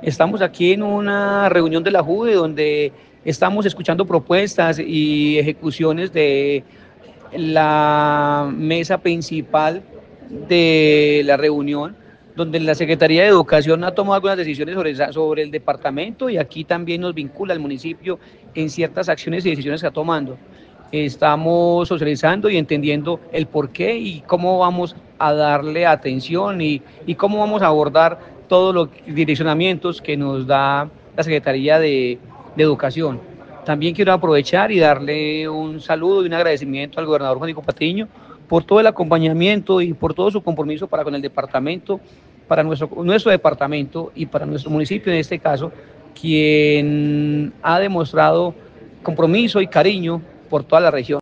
Estamos aquí en una reunión de la JUDE donde estamos escuchando propuestas y ejecuciones de la mesa principal de la reunión, donde la Secretaría de Educación ha tomado algunas decisiones sobre el departamento y aquí también nos vincula al municipio en ciertas acciones y decisiones que está tomando. Estamos socializando y entendiendo el por qué y cómo vamos a darle atención y cómo vamos a abordar todos los direccionamientos que nos da la Secretaría de Educación. También quiero aprovechar y darle un saludo y un agradecimiento al gobernador Juanico Patiño por todo el acompañamiento y por todo su compromiso para con el departamento, para nuestro departamento y para nuestro municipio en este caso, quien ha demostrado compromiso y cariño por toda la región.